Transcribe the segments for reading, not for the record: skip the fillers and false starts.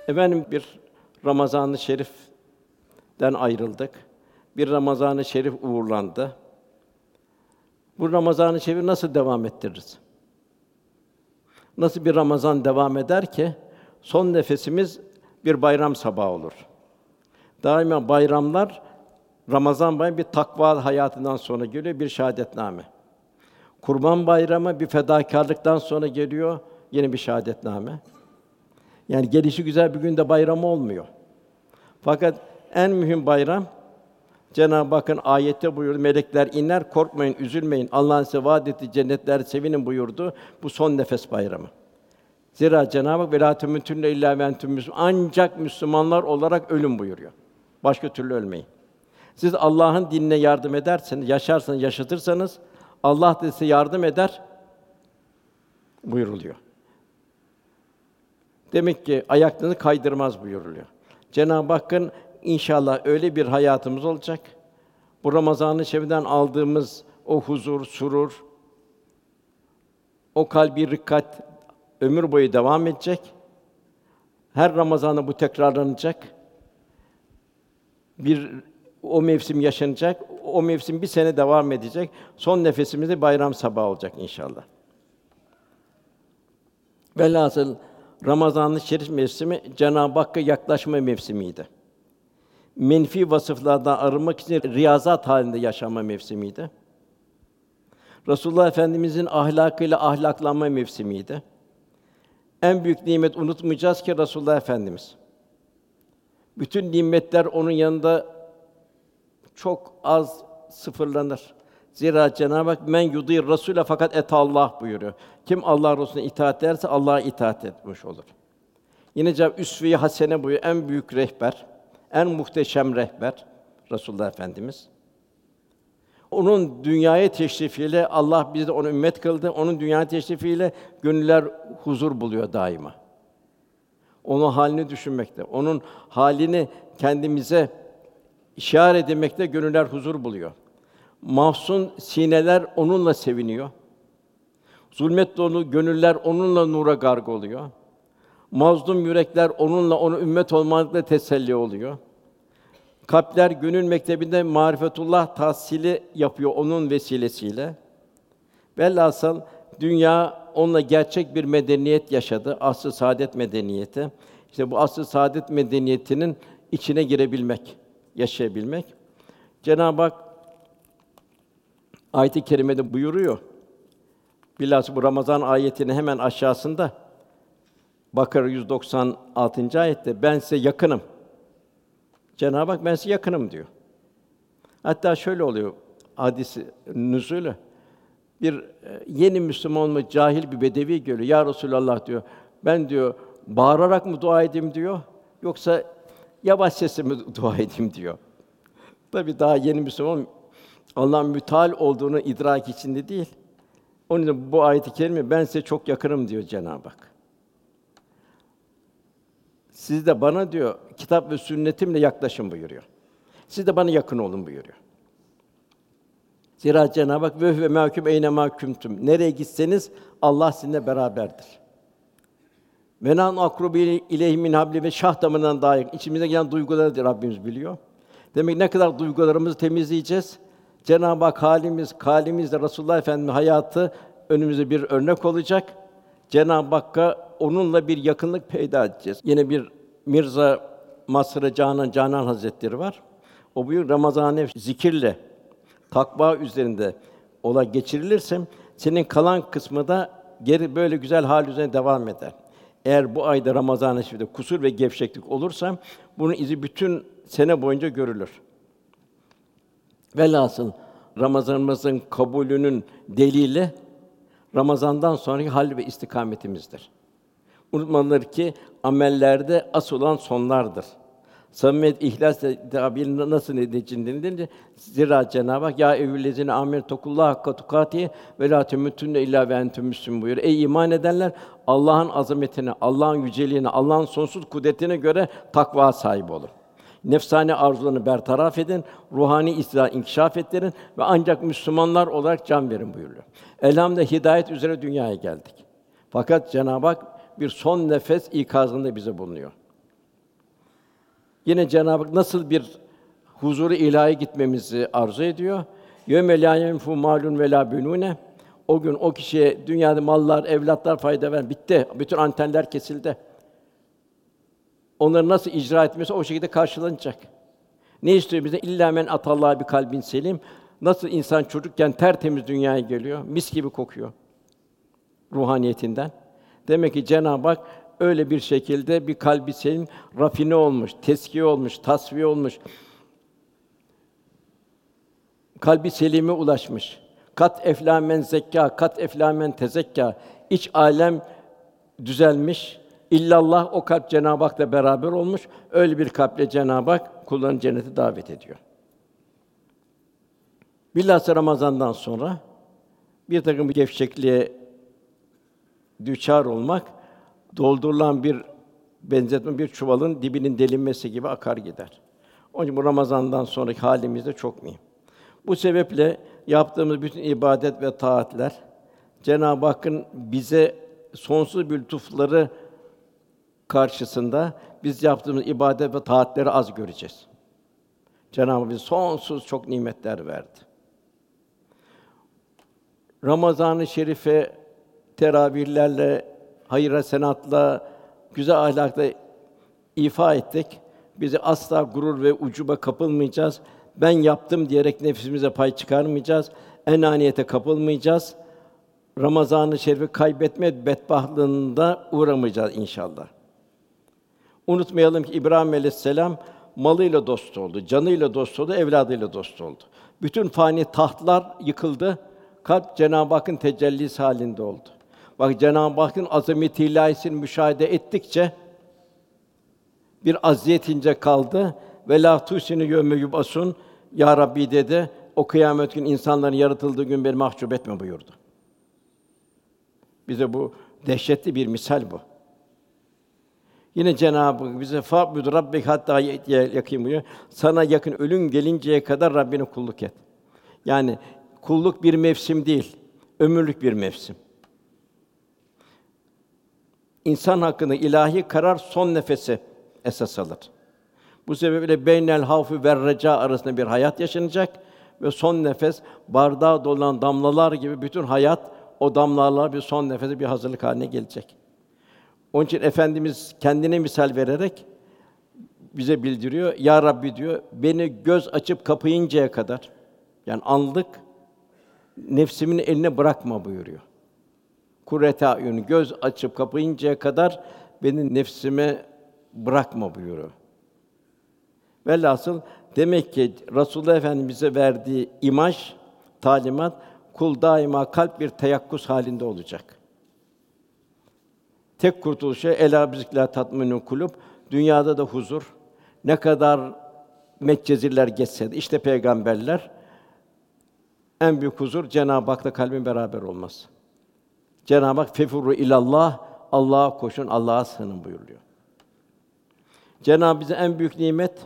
Efendim bir Ramazan-ı Şerif'ten ayrıldık. Bir Ramazan-ı Şerif uğurlandı. Bu Ramazan-ı Şerif'i nasıl devam ettiririz? Nasıl bir Ramazan devam eder ki son nefesimiz bir bayram sabahı olur? Daima bayramlar Ramazan bayramı bir takva hayatından sonra geliyor, bir şahadetname. Kurban Bayramı bir fedakârlıktan sonra geliyor, yine bir şahadetname. Yani gelişi güzel bir günde bayram olmuyor. Fakat en mühim bayram Cenab-ı Hakk'ın ayette buyurdu, melekler iner, korkmayın, üzülmeyin. Allah'ın size vaad ettiği cennetler sevinin buyurdu. Bu son nefes bayramı. Zira Cenab-ı Hak velâ temûtunne illâ ve entüm müslümûn. Ancak Müslümanlar olarak ölün buyuruyor. Başka türlü ölmeyin. Siz Allah'ın dinine yardım ederseniz, yaşarsanız, yaşatırsanız Allah da size yardım eder buyuruluyor. Demek ki ayaklarını kaydırmaz buyuruluyor. Cenab-ı Hakk'ın inşallah öyle bir hayatımız olacak. Bu Ramazan-ı Şerif'ten aldığımız o huzur, surur, o kalbi rikkat ömür boyu devam edecek. Her Ramazan'da bu tekrarlanacak. O mevsim yaşanacak. O mevsim bir sene devam edecek. Son nefesimizde bayram sabahı olacak inşallah. Velhasıl Ramazan-ı Şerif mevsimi Cenab-ı Hakk'a yaklaşma mevsimiydi. Menfi vasıflardan arınmak için riyazat halinde yaşama mevsimiydi. Resulullah Efendimizin ahlakıyla ahlaklanma mevsimiydi. En büyük nimet unutmayacağız ki Resulullah Efendimiz. Bütün nimetler onun yanında çok az sıfırlanır. Zira Cenab-ı Hak men yudîr Rasûle fakat etallah buyuruyor. Kim Allah Resulüne itaat ederse Allah'a itaat etmiş olur. Yine Cenab-ı Üsve-i Hasene buyuruyor. En büyük rehber, en muhteşem rehber Resulullah Efendimiz. Onun dünyaya teşrifiyle Allah bizi de ona ümmet kıldı. Onun dünyaya teşrifiyle gönüller huzur buluyor daima. Onun halini düşünmekte, onun halini kendimize işaret etmekte gönüller huzur buluyor. Mahzun sineler onunla seviniyor. Zulmet dolu gönüller onunla nura gark oluyor. Mazlum yürekler onunla, ona ümmet olmakla teselli oluyor. Kalpler gönül mektebinde marifetullah tahsili yapıyor onun vesilesiyle. Velhasıl dünya onunla gerçek bir medeniyet yaşadı. Asr-ı saadet medeniyeti. İşte bu asr-ı saadet medeniyetinin içine girebilmek, yaşayabilmek. Cenab-ı Hak ayet-i kerimede buyuruyor. Bilhassa bu Ramazan ayetinin hemen aşağısında Bakara 196. ayette ben size yakınım. Cenab-ı Hak ben size yakınım diyor. Hatta şöyle oluyor hadisi nüzûlü. Bir yeni Müslüman olmuş cahil bir bedevi görüyor. Ya Resulallah diyor. Ben diyor bağırarak mı dua edeyim diyor. Yoksa yavaş sesle mi dua edeyim diyor. Tabii daha yeni Müslüman Allah'ın müteal olduğunu idrak içinde değil. Onun için bu ayet-i kerime ben size çok yakınım diyor Cenab-ı Hak. Siz de bana diyor kitap ve sünnetimle yaklaşın buyuruyor. Siz de bana yakın olun buyuruyor. Zira Cenab-ı Hak ve mâkûm eyne mâ kuntum. Nereye gitseniz Allah sizinle beraberdir. Ve nan akrubu ileyhi min habli ve şah damarından daha yakın. İçimize gelen duyguları da Rabbimiz biliyor. Demek ne kadar duygularımızı temizleyeceğiz. Cenab-ı Hak kalimizle Resulullah Efendimiz hayatı önümüze bir örnek olacak. Cenab-ı Hakk'a onunla bir yakınlık peyda edeceğiz. Yine bir Mirza Masr-ı Canan Hazretleri var. O buyuruyor Ramazan-ı zikirle takva üzerinde ola geçirilirse senin kalan kısmı da geri böyle güzel hal üzerine devam eder. Eğer bu ayda Ramazan-ı Şerif'te kusur ve gevşeklik olursa bunun izi bütün sene boyunca görülür. Velhasıl Ramazanımızın kabulünün delili Ramazan'dan sonraki hal ve istikametimizdir. Unutmamalıdır ki amellerde asıl olan sonlardır. Samimiyet, ihlas tabiinin nasıl nedeniyle zira Cenab-ı Hak ya eyyühellezine âmenû tekullâhe hakka tukâtihi ve lâ temûtunne illâ ve entüm müslümûn buyuruyor. Ey iman edenler Allah'ın azametine, Allah'ın yüceliğine, Allah'ın sonsuz kudretine göre takva sahibi olun. Nefsani arzularını bertaraf edin, ruhani istihdâ inkişaf ettirin ve ancak Müslümanlar olarak can verin buyuruyor. Elhamdülillah hidayet üzere dünyaya geldik. Fakat Cenab-ı Hak bir son nefes ikazında bize bulunuyor. Yine Cenab-ı Hak nasıl bir huzuru ilahi gitmemizi arzu ediyor? Yevme lâ yenfû mâlun ve lâ benûne. O gün o kişiye dünyada mallar, evlatlar fayda vermez. Bitti. Bütün antenler kesildi. Onları nasıl icra etmesi o şekilde karşılanacak. Ne istiyor bize? İllâ men atallâhe bi kalbin selim. Nasıl insan çocukken tertemiz dünyaya geliyor, mis gibi kokuyor ruhaniyetinden. Demek ki Cenab-ı Hak öyle bir şekilde bir kalbi selim, rafine olmuş, teskiye olmuş, tasfiye olmuş, kalbi selime ulaşmış. Kat eflâ men zekkâ, kat eflâ men tezekkâ. İç alem düzelmiş. İllallah o kalp Cenab-ı Hak'la beraber olmuş. Öyle bir kalple Cenab-ı Hak kullarını cennete davet ediyor. Bilhassa Ramazan'dan sonra birtakım gevşekliğe düçar olmak, doldurulan bir benzetme bir çuvalın dibinin delinmesi gibi akar gider. Onun için bu Ramazan'dan sonraki halimiz de çok mühim. Bu sebeple yaptığımız bütün ibadet ve taatler Cenab-ı Hakk'ın bize sonsuz bir lütufları karşısında biz yaptığımız ibadet ve taatleri az göreceğiz. Cenab-ı Hak bize sonsuz çok nimetler verdi. Ramazan-ı Şerif'e teravihlerle, hayır hasenatla, güzel ahlakla ifa ettik. Bizi asla gurur ve ucuba kapılmayacağız. Ben yaptım diyerek nefsimize pay çıkarmayacağız. Enaniyete kapılmayacağız. Ramazan-ı Şerif'i kaybetme bedbahtlığında uğramayacağız inşallah. Unutmayalım ki İbrahim Aleyhisselam malıyla dost oldu, canıyla dost oldu, evladıyla dost oldu. Bütün fani tahtlar yıkıldı. Kalp Cenab-ı Hakk'ın tecellisi halinde oldu. Bak Cenab-ı Hakk'ın azameti ilahisini müşahede ettikçe bir aziyet ince kaldı. Ve la tusini yevme yubasun. Ya Rabbi dedi. O kıyamet gün insanların yaratıldığı gün beni mahcup etme buyurdu. Bize bu dehşetli bir misal bu. Yine Cenab-ı Hak bize fa'bud rabbek hatta yakîn buyuruyor. Sana yakın ölüm gelinceye kadar Rabbine kulluk et. Yani kulluk bir mevsim değil, ömürlük bir mevsim. İnsan hakkında ilahi karar son nefesi esas alır. Bu sebeple beynel havfi ve reca arasında bir hayat yaşanacak ve son nefes bardağa dolanan damlalar gibi bütün hayat o damlalarla bir son nefese bir hazırlık haline gelecek. Onun için Efendimiz kendine misal vererek bize bildiriyor. Ya Rabbi diyor, beni göz açıp kapayıncaya kadar yani anlık nefsimin eline bırakma buyuruyor. Kurrete ayun göz açıp kapayıncaya kadar beni nefsime bırakma buyuruyor. Velhasıl demek ki Resulullah Efendimiz'e verdiği imaj, talimat kul daima kalp bir teyakkuz halinde olacak. Tek kurtuluşu elâ bizikâ tatminû kulûb. Dünyada da huzur. Ne kadar metcezirler geçse de işte peygamberler en büyük huzur Cenab-ı Hak'la kalbin beraber olması. Cenab-ı Hak fefurru ilallah Allah'a koşun, Allah'a sığının buyuruyor. Cenab-ı bize en büyük nimet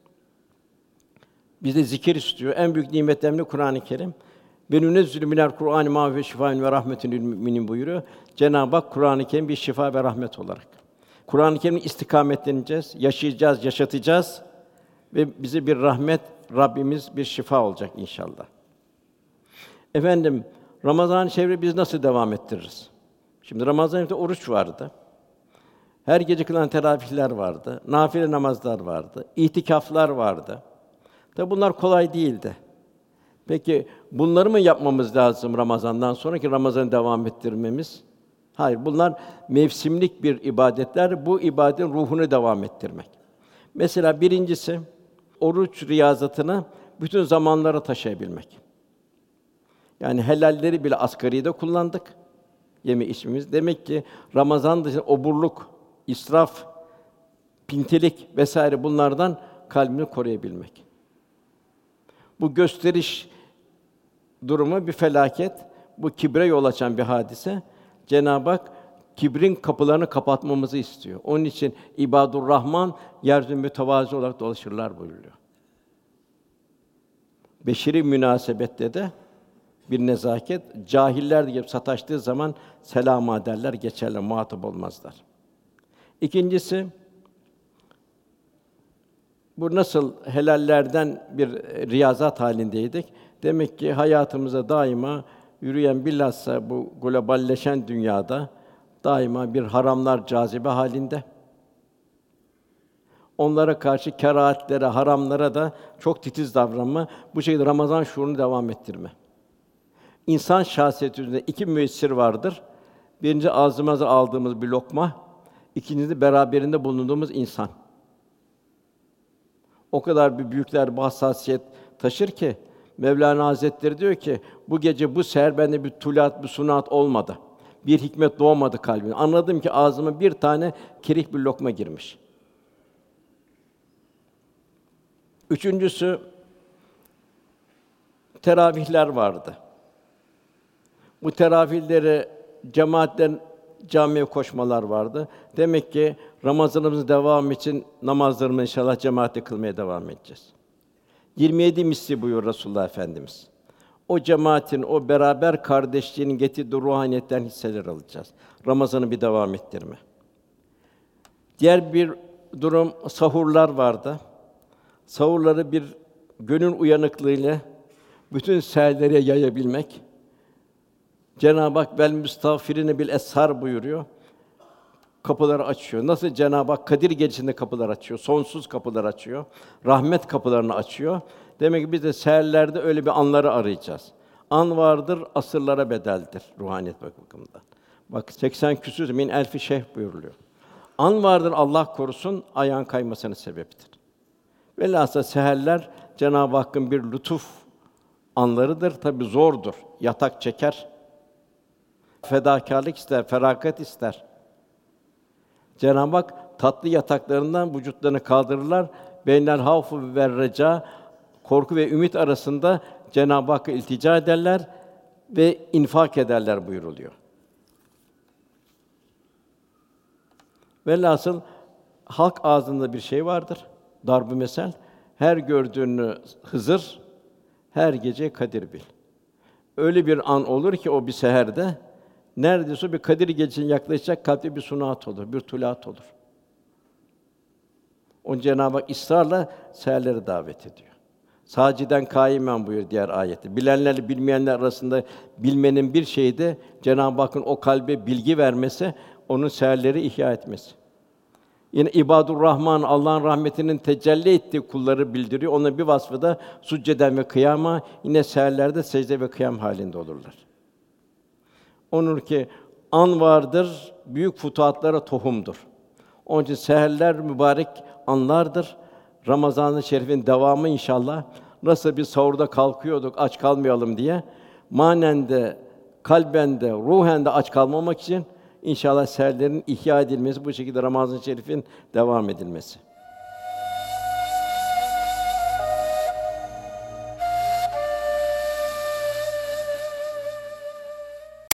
bize zikir istiyor. En büyük nimetlerinden biri Kur'an-ı Kerim. "Benunezzilü minel Kur'an mâ huve şifâun ve rahmetun lil müminin" buyuruyor. Cenab-ı Hak Kur'an-ı Kerim bir şifa ve rahmet olarak. Kur'an-ı Kerim'le istikametleneceğiz, yaşayacağız, yaşatacağız ve bize bir rahmet, Rabbimiz bir şifa olacak inşallah. Efendim, Ramazan-ı Şerif'i biz nasıl devam ettiririz? Şimdi Ramazan-ı oruç vardı. Her gece kılınan teravihler vardı. Nafile namazlar vardı. İtikaflar vardı. Tabi bunlar kolay değildi. Peki bunları mı yapmamız lazım Ramazan'dan sonra ki Ramazan'ı devam ettirmemiz? Hayır, bunlar mevsimlik bir ibadetler. Bu ibadetin ruhunu devam ettirmek. Mesela birincisi oruç riyazatını bütün zamanlara taşıyabilmek. Yani helalleri bile asgaride kullandık. Yeme içmemiz. Demek ki Ramazan dışında oburluk, israf, pintilik vesaire bunlardan kalbini koruyabilmek. Bu gösteriş durumu bir felaket. Bu kibre yol açan bir hadise. Cenab-ı Hak kibrin kapılarını kapatmamızı istiyor. Onun için İbadur Rahman yeryüzünde mütevazı olarak dolaşırlar buyuruyor. Beşeri münasebette de bir nezaket, cahiller gibi sataştığı zaman selâma derler, geçerler, muhatap olmazlar. İkincisi, Bu nasıl helallerden bir riyazat halindeydik. Demek ki hayatımıza daima yürüyen, bilhassa bu globalleşen dünyada daima bir haramlar cazibe halinde. Onlara karşı kerâhetlere, haramlara da çok titiz davranma. Bu şekilde Ramazan şuurunu devam ettirme. İnsan şahsiyeti üzerinde iki müessir vardır. Birinci ağzımıza aldığımız bir lokma, ikincisi beraberinde bulunduğumuz insan. O kadar bir büyükler bu hassasiyet taşır ki Mevlana Hazretleri diyor ki bu gece bu seher bende bir tulat, bir sunat olmadı. Bir hikmet doğmadı kalbime. Anladım ki ağzıma bir tane kerih bir lokma girmiş. Üçüncüsü teravihler vardı. Bu teravihleri cemaatten camiye koşmalar vardı. Demek ki Ramazanımızın devamı için namazlarımızı inşallah cemaatle kılmaya devam edeceğiz. 27 misli buyuruyor Resulullah Efendimiz. O cemaatin, o beraber kardeşliğinin getirdiği ruhaniyetten hisseler alacağız. Ramazan'ı bir devam ettirme. Diğer bir durum sahurlar vardı. Sahurları bir gönül uyanıklığıyla bütün seherlere yayabilmek. Cenab-ı Hak vel müstağfirine bil eshar buyuruyor. Kapıları açıyor. Nasıl Cenab-ı Hak Kadir Gecesi'nde kapılar açıyor, sonsuz kapılar açıyor, rahmet kapılarını açıyor. Demek ki biz de seherlerde öyle bir anları arayacağız. An vardır, asırlara bedeldir ruhaniyet bakımından. Bak 80 küsur min elfi şeyh buyuruluyor. An vardır, Allah korusun, ayağın kaymasına sebeptir. Velhâsıl seherler Cenab-ı Hakk'ın bir lütuf anlarıdır. Tabii zordur. Yatak çeker. Fedakârlık ister, feragat ister. Cenab-ı Hak tatlı yataklarından vücutlarını kaldırırlar. Beynel havfu ve reca, korku ve ümit arasında Cenab-ı Hakk'a iltica ederler ve infak ederler buyuruluyor. Velhasıl halk ağzında bir şey vardır. Darb-ı mesel. Her gördüğünü Hızır, her gece Kadir bil. Öyle bir an olur ki o bir seherde neredeyse bir Kadir Gecesi'ne yaklaşacak kalpte bir sunat olur, bir tulat olur. Onun Cenab-ı Hak ısrarla seherlere davet ediyor. Sâciden kâimen buyuruyor diğer ayette. Bilenlerle bilmeyenler arasında bilmenin bir şeyi de Cenab-ı Hakk'ın o kalbe bilgi vermesi, onun seherleri ihya etmesi. Yine İbadur Rahman, Allah'ın rahmetinin tecelli ettiği kulları bildiriyor. Onun bir vasfı da succeden ve kıyama, yine seherlerde secde ve kıyam halinde olurlar. Onur ki an vardır, büyük futuhatlara tohumdur. Onun için seherler mübarek anlardır. Ramazan-ı Şerif'in devamı inşallah. Nasıl bir sahurda kalkıyorduk aç kalmayalım diye, manen de, kalben de, ruhen de aç kalmamak için inşallah seherlerin ihya edilmesi, bu şekilde Ramazan-ı Şerif'in devam edilmesi.